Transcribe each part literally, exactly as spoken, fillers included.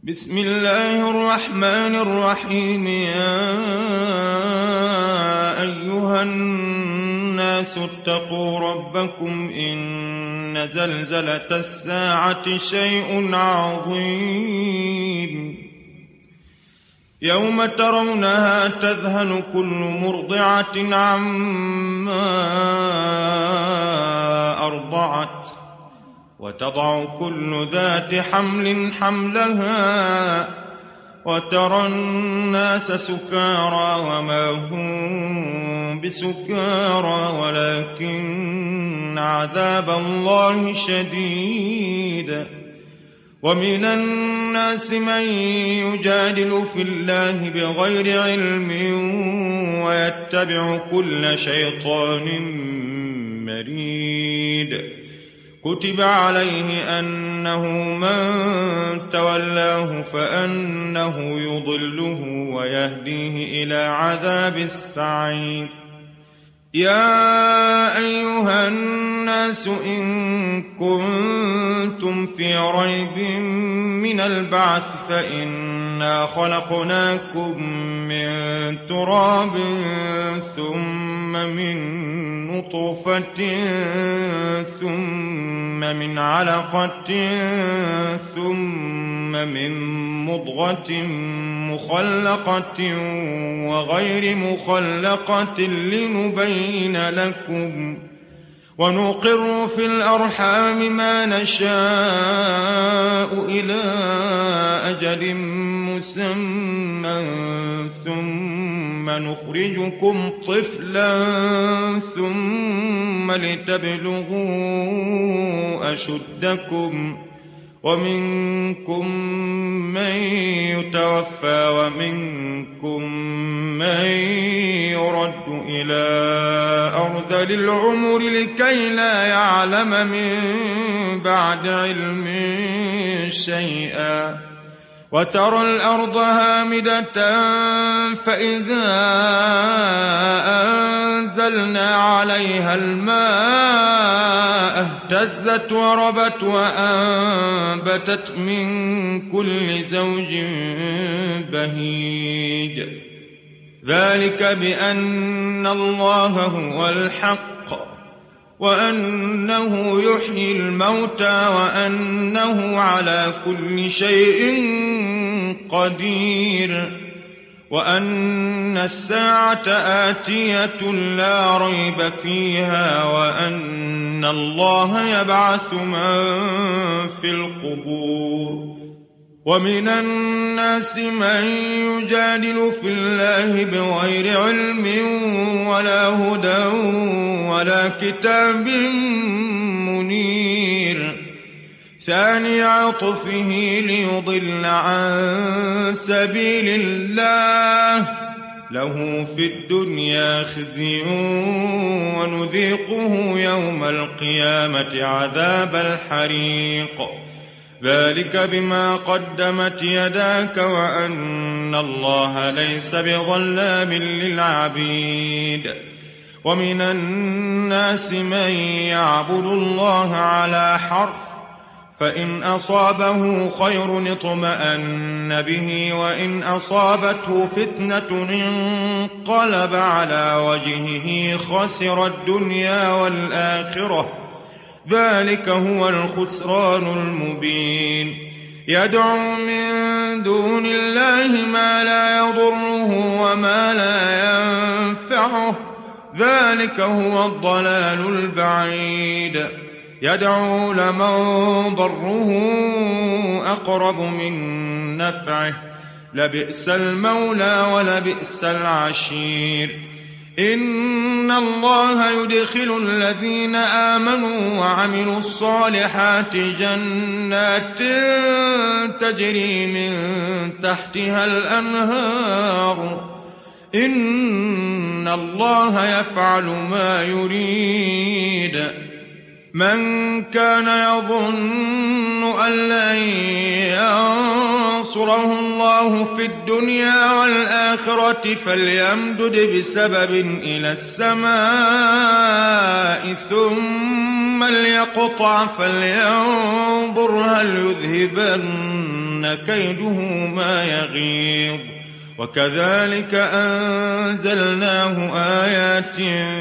بسم الله الرحمن الرحيم. يا أيها الناس اتقوا ربكم إن زلزلة الساعة شيء عظيم يوم ترونها تذهل كل مرضعة عما أرضعت وتضع كل ذات حمل حملها وترى الناس سكارى وما هم بسكارى ولكن عذاب الله شديد. ومن الناس من يجادل في الله بغير علم ويتبع كل شيطان مريد. كتب عليه أنه من تولاه فأنه يضله ويهديه إلى عذاب السعير. يا أيها الناس إن كنتم في ريب من البعث فإنا خلقناكم من تراب ثم من نطفة ثم من علقة ثم من مضغة مخلقة وغير مخلقة لنبين لكم ونقر في الأرحام ما نشاء إلى أجل مسمى ثم نخرجكم طفلا ثم لتبلغوا أشدكم ومنكم من يتوفى ومنكم من يرد إلى أرذل العمر لكي لا يعلم من بعد علم شيئا. وترى الأرض هامدة فإذا أنزلنا عليها الماء اهتزت وربت وأنبتت من كل زوج بهيج. ذلك بأن الله هو الحق وأنه يحيي الموتى وأنه على كل شيء قدير وأن الساعة آتية لا ريب فيها وأن الله يبعث من في القبور. ومن الناس من يجادل في الله بغير علم ولا هدى ولا كتاب منير. ثاني عطفه ليضل عن سبيل الله له في الدنيا خزي ونذيقه يوم القيامة عذاب الحريق. ذلك بما قدمت يداك وأن الله ليس بظلام للعبيد. ومن الناس من يعبد الله على حرف فإن أصابه خير اطمأن به وإن أصابته فتنة انقلب على وجهه خسر الدنيا والآخرة. ذلك هو الخسران المبين. يدعو من دون الله ما لا يضره وما لا ينفعه. ذلك هو الضلال البعيد. يدعو لمن ضره أقرب من نفعه لبئس المولى ولبئس العشير. إن الله يدخل الذين آمنوا وعملوا الصالحات جنات تجري من تحتها الأنهار. إن الله يفعل ما يريد. من كان يظن أن لن ينصره الله في الدنيا والآخرة فليمدد بسبب إلى السماء ثم ليقطع فلينظر هل يذهبن كيده ما يغيظ وكذلك أنزلناه آيات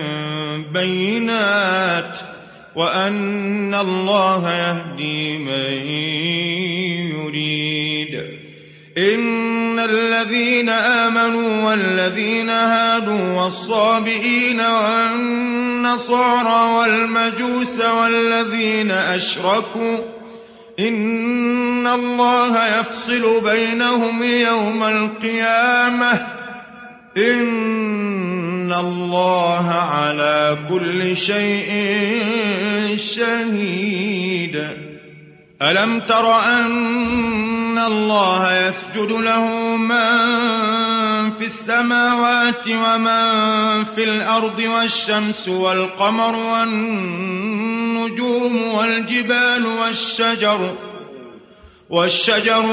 بينات وأن الله يهدي من يريد. إن الذين آمنوا والذين هادوا والصابئين والنصارى والمجوس والذين أشركوا إن الله يفصل بينهم يوم القيامة إن الله على كل شيء شهيد. ألم تر أن الله يسجد له من في السماوات ومن في الأرض والشمس والقمر والنجوم والجبال والشجر والشجر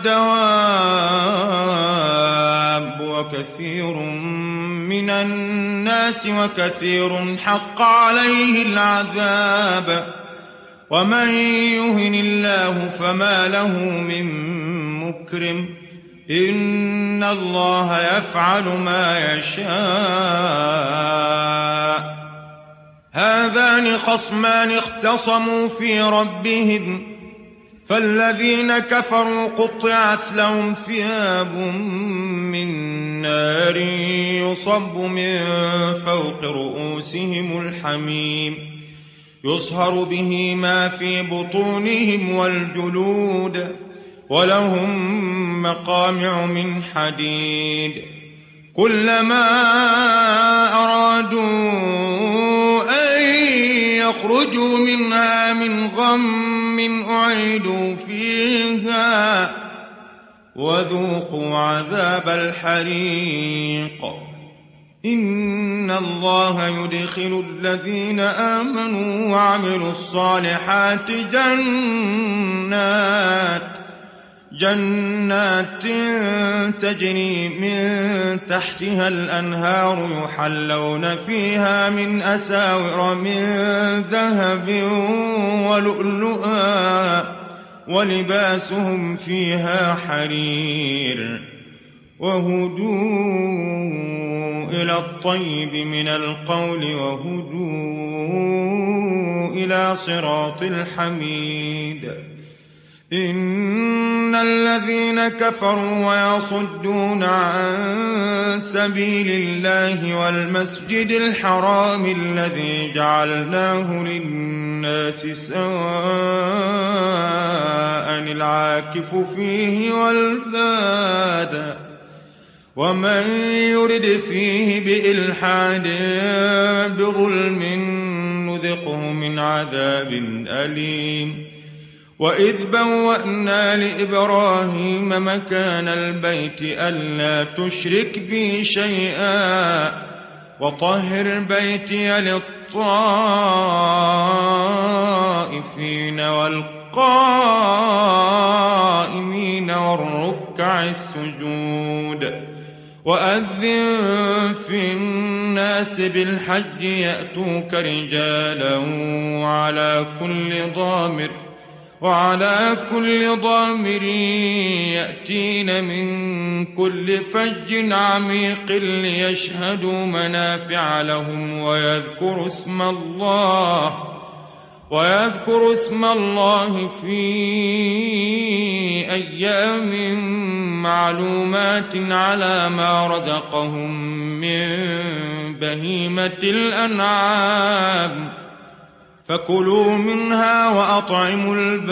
والدواب وكثير من الناس وكثير حق عليه العذاب ومن يهن الله فما له من مكرم إن الله يفعل ما يشاء. هذان خصمان اختصموا في ربهم فالذين كفروا قطعت لهم ثياب من نار يصب من فوق رؤوسهم الحميم يصهر به ما في بطونهم والجلود ولهم مقامع من حديد كلما أرادوا أن يخرجوا منها من غم أعيدوا فيها وذوقوا عذاب الحريق. إن الله يدخل الذين آمنوا وعملوا الصالحات جنات جنات تجري من تحتها الأنهار يحلون فيها من أساور من ذهب ولؤلؤا ولباسهم فيها حرير وهدوا إلى الطيب من القول وهدوا إلى صراط الحميد. إن الذين كفروا ويصدون عن سبيل الله والمسجد الحرام الذي جعلناه للناس سواء العاكف فيه والباد ومن يرد فيه بإلحاد بظلم نذقه من عذاب أليم. وإذ بوأنا لإبراهيم مكان البيت ألا تشرك بي شيئا وطهر بيتي للطائفين والقائمين والركع السجود وأذن في الناس بالحج يأتوك رجالا وعلى كل ضامر وعلى كل ضامر يأتين من كل فج عميق ليشهدوا منافع لهم ويذكروا اسم الله ويذكروا اسم الله في أيام معلومات على ما رزقهم من بهيمة الأنعام فكلوا منها وأطعموا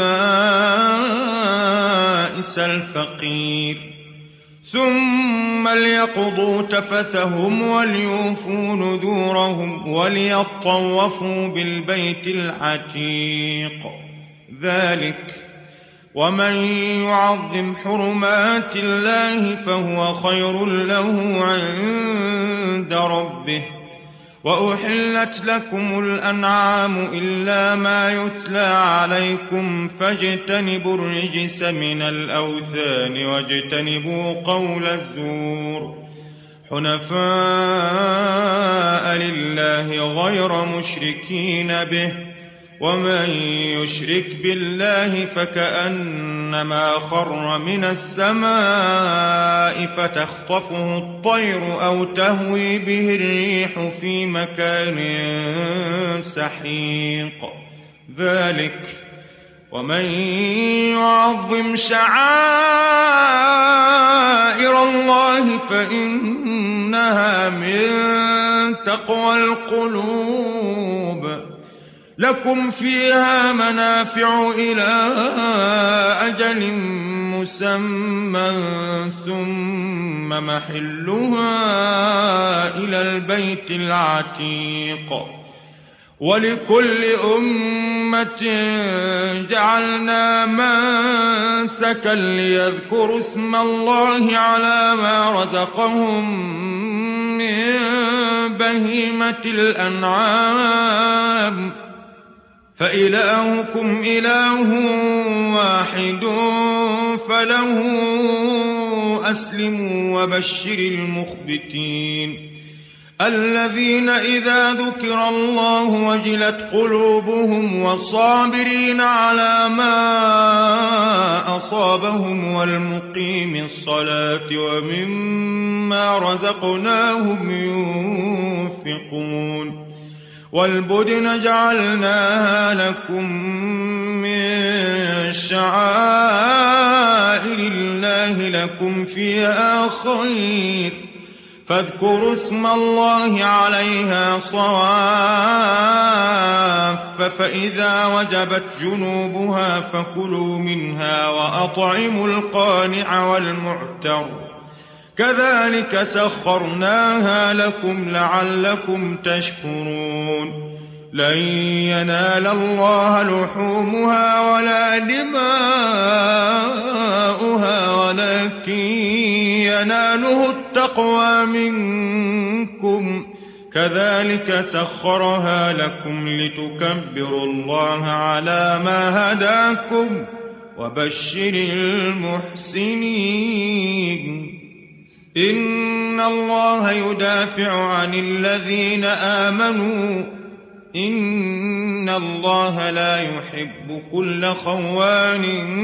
البائس الفقير ثم ليقضوا تفثهم وليوفوا نذورهم وليطوفوا بالبيت العتيق. ذلك ومن يعظم حرمات الله فهو خير له عند ربه. وأحلت لكم الأنعام إلا ما يتلى عليكم فاجتنبوا الرجس من الأوثان واجتنبوا قول الزور حنفاء لله غير مشركين به ومن يشرك بالله فكأنما خر من السماء فتخطفه الطير أو تهوي به الريح في مكان سحيق. ذلك ومن يعظم شعائر الله فإنها من تقوى القلوب. لكم فيها منافع إلى أجل مسمى ثم محلها إلى البيت العتيق. ولكل أمة جعلنا منسكا ليذكروا اسم الله على ما رزقهم من بهيمة الأنعام فإلهكم إله واحد فله أسلموا وبشر المخبتين الذين إذا ذكر الله وجلت قلوبهم والصابرين على ما أصابهم والمقيم الصلاة ومما رزقناهم ينفقون. والبدن جعلناها لكم من شعائر الله لكم فيها خير فاذكروا اسم الله عليها صواف فإذا وجبت جنوبها فكلوا منها وأطعموا القانع والمعتر كذلك سخرناها لكم لعلكم تشكرون. لن ينال الله لحومها ولا دماؤها ولكن يناله التقوى منكم كذلك سخرها لكم لتكبروا الله على ما هداكم وبشر المحسنين. إن الله يدافع عن الذين آمنوا إن الله لا يحب كل خوان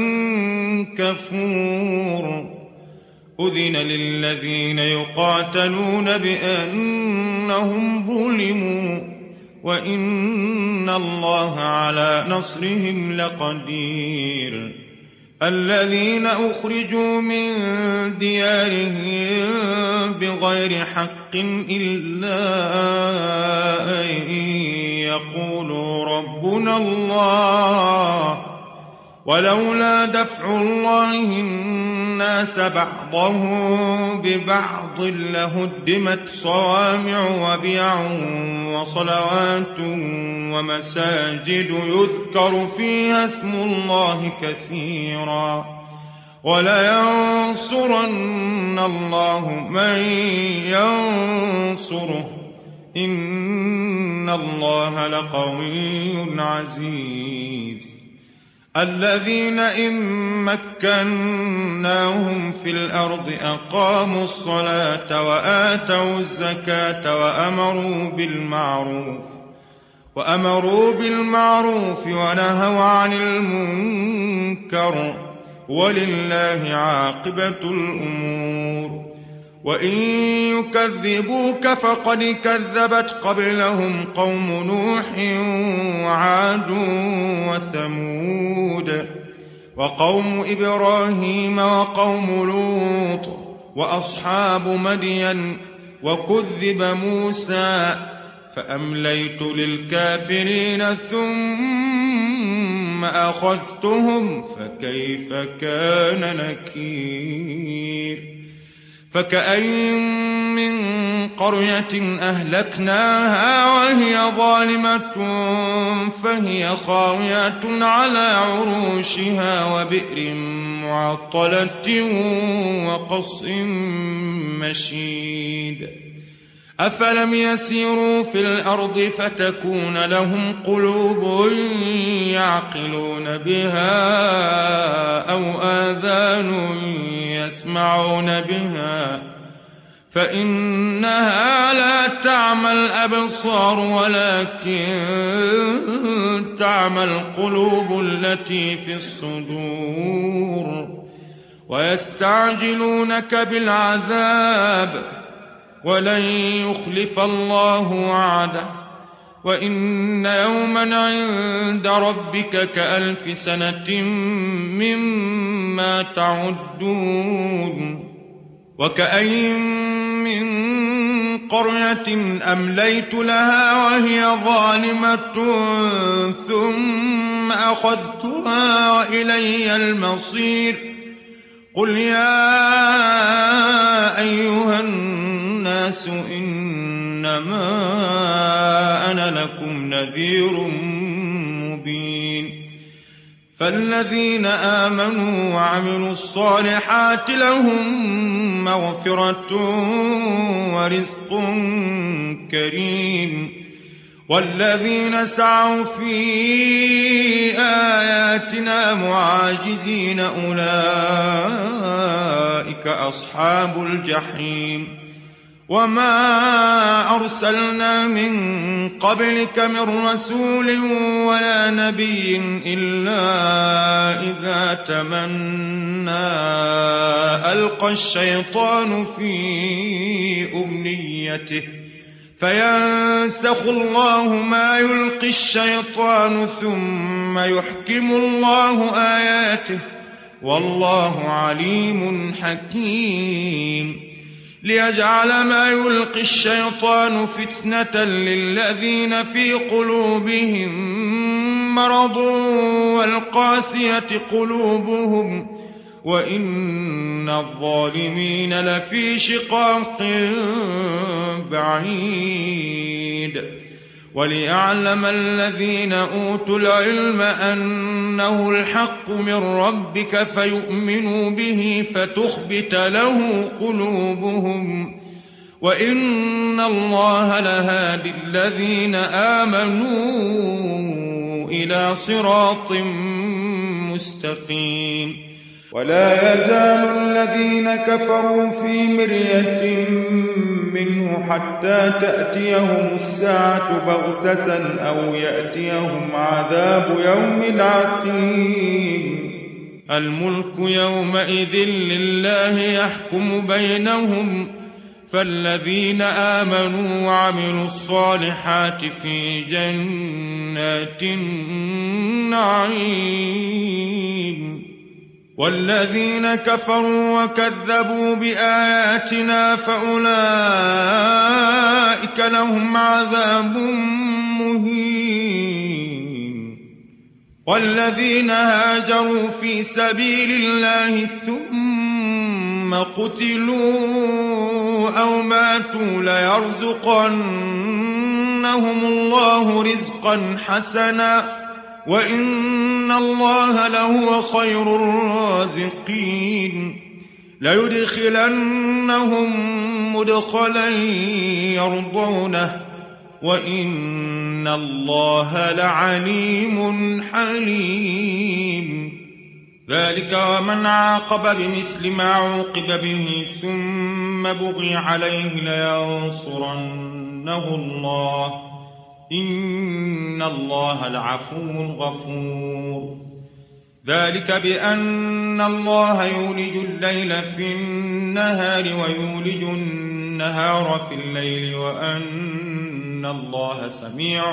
كفور. أذن للذين يقاتلون بأنهم ظلموا وإن الله على نصرهم لقدير. الذين أخرجوا من ديارهم بغير حق إلا أن يقولوا ربنا الله ولولا دفع الله الناس بعضهم ببعض لهدمت صوامع وبيع وصلوات ومساجد يذكر فيها اسم الله كثيرا ولينصرن الله من ينصره إن الله لقوي عزيز. الذين إن مكناهم في الأرض أقاموا الصلاة وآتوا الزكاة وأمروا بالمعروف وأمروا بالمعروف ونهوا عن المنكر ولله عاقبة الأمور. وإن يكذبوك فقد كذبت قبلهم قوم نوح وعاد وثمود وقوم إبراهيم وقوم لوط وأصحاب مدين وكذب موسى فأمليت للكافرين ثم أخذتهم فكيف كان نكير. فكأين من قرية أهلكناها وهي ظالمة فهي خاوية على عروشها وبئر معطلة وقصر مشيد. أفلم يسيروا في الأرض فتكون لهم قلوب يعقلون بها أو آذان يسمعون بها فإنها لا تعمى الأبصار ولكن تعمى القلوب التي في الصدور. ويستعجلونك بالعذاب ولن يخلف الله وعده وإن يوما عند ربك كألف سنة مما تعدون. وكأين من قرية أمليت لها وهي ظالمة ثم أخذتها وإلي المصير. قل يا أيها الناس إنما أنا لكم نذير مبين. فالذين آمنوا وعملوا الصالحات لهم مغفرة ورزق كريم. والذين سعوا في آياتنا معاجزين أولئك أصحاب الجحيم. وما أرسلنا من قبلك من رسول ولا نبي إلا إذا تمنى ألقى الشيطان في أمنيته فينسخ الله ما يلقي الشيطان ثم يحكم الله آياته والله عليم حكيم. ليجعل ما يلقي الشيطان فتنة للذين في قلوبهم مرض والقاسية قلوبهم وإن الظالمين لفي شقاق بعيد. وليعلم الذين أوتوا العلم أنه الحق من ربك فيؤمنوا به فتخبت له قلوبهم وإن الله لهادي الذين آمنوا إلى صراط مستقيم. ولا يزال الذين كفروا في مرية منه حتى تأتيهم الساعة بغتة أو يأتيهم عذاب يوم عقيم. الملك يومئذ لله يحكم بينهم فالذين آمنوا وعملوا الصالحات في جنات النعيم. والذين كفروا وكذبوا بآياتنا فأولئك لهم عذاب مهين. والذين هاجروا في سبيل الله ثم قتلوا أو ماتوا ليرزقنهم الله رزقا حسنا وإن الله لهو خير الرازقين. ليدخلنهم مدخلا يرضونه وإن الله لعليم حليم. ذلك ومن عاقب بمثل ما عوقب به ثم بغي عليه لينصرنه الله إن الله لعفو غفور. ذلك بأن الله يولج الليل في النهار ويولج النهار في الليل وأن الله سميع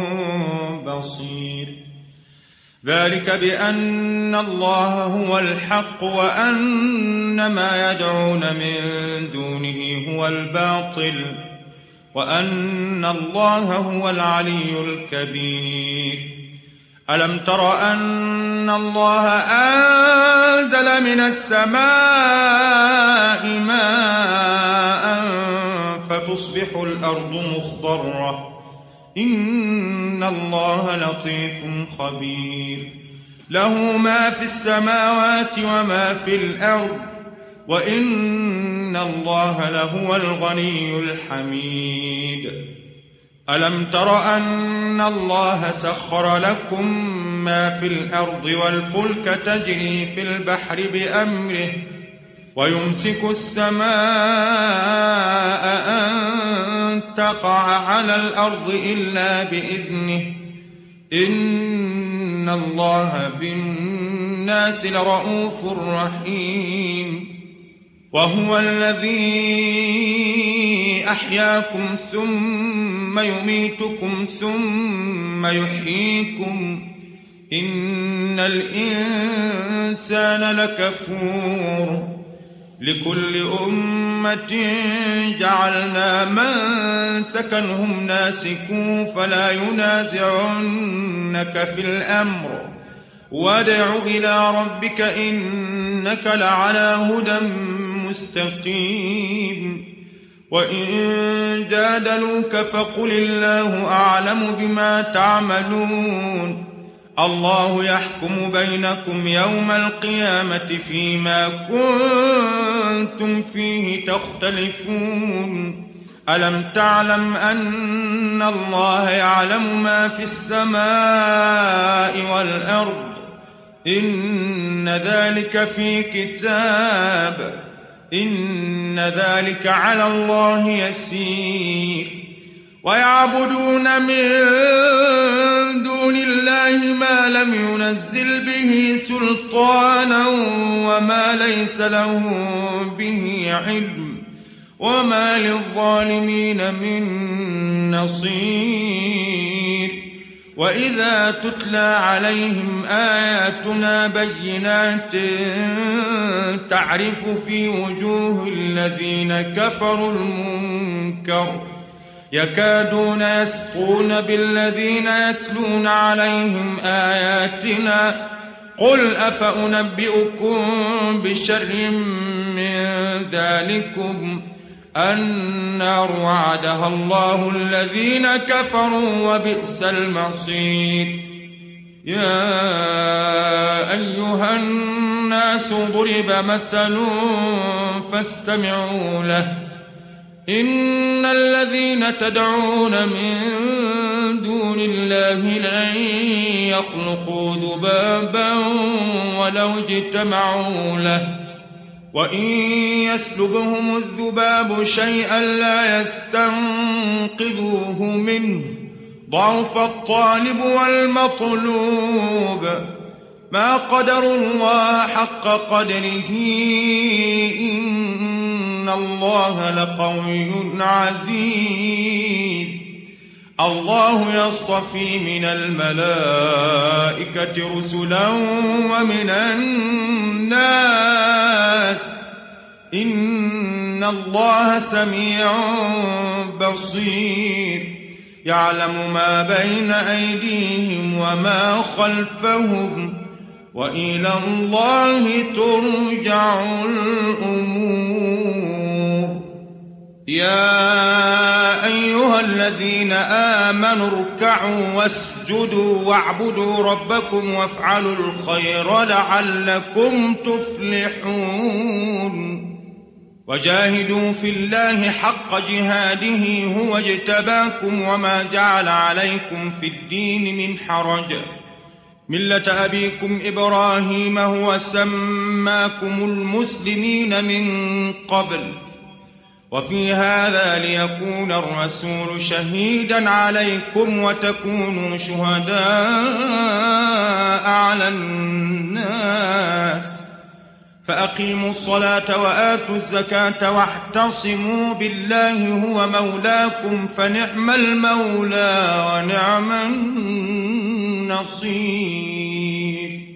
بصير. ذلك بأن الله هو الحق وأن ما يدعون من دونه هو الباطل وأن الله هو العلي الكبير. ألم تر أن الله أنزل من السماء ماء فتصبح الأرض مخضرة إن الله لطيف خبير. له ما في السماوات وما في الأرض وإن الله لهو الغني الحميد. ألم تر أن الله سخر لكم ما في الأرض والفلك تجري في البحر بأمره ويمسك السماء أن تقع على الأرض إلا بإذنه إن الله بالناس لرءوف رحيم وهو الذي أحياكم ثم يميتكم ثم يحييكم إن الإنسان لكفور لكل أمة جعلنا منسكا هم ناسكوه فلا ينازعنك في الأمر وادع إلى ربك إنك لعلى هدى مستقيم وإن جادلوك فقل الله أعلم بما تعملون الله يحكم بينكم يوم القيامة فيما كنتم فيه تختلفون ألم تعلم أن الله يعلم ما في السماء والأرض إن ذلك في كتاب إن ذلك على الله يسير ويعبدون من دون الله ما لم ينزل به سلطانا وما ليس لهم به علم وما للظالمين من نصير وإذا تتلى عليهم آياتنا بينات تعرف في وجوه الذين كفروا المنكر يكادون يسطون بالذين يتلون عليهم آياتنا قل أفأنبئكم بشر من ذلكم النار وعدها الله الذين كفروا وبئس المصير يا أيها الناس ضرب مثل فاستمعوا له إن الذين تدعون من دون الله لن يخلقوا ذبابا ولو اجتمعوا له وإن يسلبهم الذباب شيئا لا يستنقذوه منه ضعف الطالب والمطلوب ما قدروا الله حق قدره إن الله لقوي عزيز الله يصطفي من الملائكة رسلا ومن الناس إن الله سميع بصير يعلم ما بين أيديهم وما خلفهم وإلى الله ترجع الأمور يا أيها الذين آمنوا اركعوا واسجدوا واعبدوا ربكم وافعلوا الخير لعلكم تفلحون وجاهدوا في الله حق جهاده هو اجتباكم وما جعل عليكم في الدين من حرج ملة أبيكم إبراهيم هو سماكم المسلمين من قبل وفي هذا ليكون الرسول شهيدا عليكم وتكونوا شهداء على الناس فأقيموا الصلاة وآتوا الزكاة واعتصموا بالله هو مولاكم فنعم المولى ونعم النصير